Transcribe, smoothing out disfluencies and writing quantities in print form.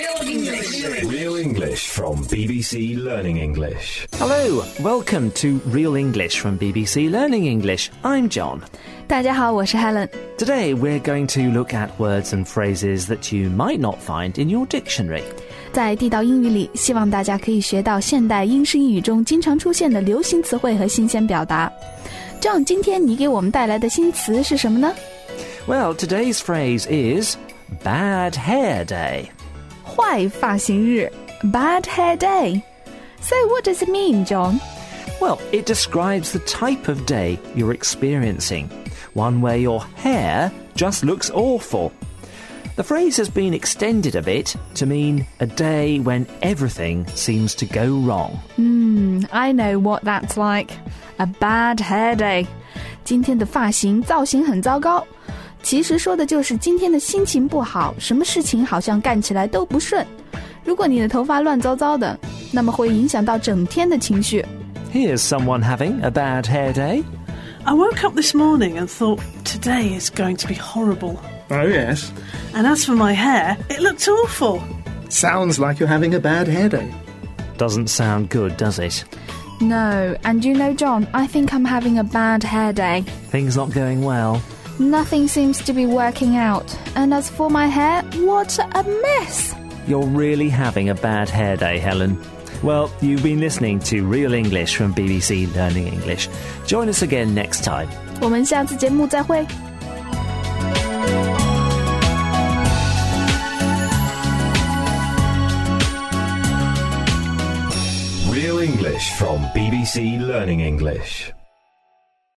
Real English from BBC Learning English. Hello, welcome to Real English from BBC Learning English. I'm John. 大家好，我是 Helen. Today we're going to look at words and phrases that you might not find in your dictionary. 在地道英语里，希望大家可以学到现代英式英语中经常出现的流行词汇和新鲜表达。John， 今天你给我们带来的新词是什么呢？ Well, today's phrase is bad hair day. 坏发型日 Bad hair day. So what does it mean, John? Well, it describes the type of day you're experiencing. One where your hair just looks awful. The phrase has been extended a bit to mean a day when everything seems to go wrong. I know what that's like. A bad hair day. 今天的发型造型很糟糕。其实说的就是今天的心情不好，什么事情好像干起来都不顺。如果你的头发乱糟糟的，那么会影响到整天的情绪。 Here's someone having a bad hair day. I woke up this morning and thought, today is going to be horrible. Oh, yes. And as for my hair, it looked awful. Sounds like you're having a bad hair day. Doesn't sound good, does it? No, and you know, John, I think I'm having a bad hair day. Things not going well. Nothing seems to be working out. And as for my hair, what a mess! You're really having a bad hair day, Helen. Well, you've been listening to Real English from BBC Learning English. Join us again next time. 我们下次节目再会。 Real English from BBC Learning English.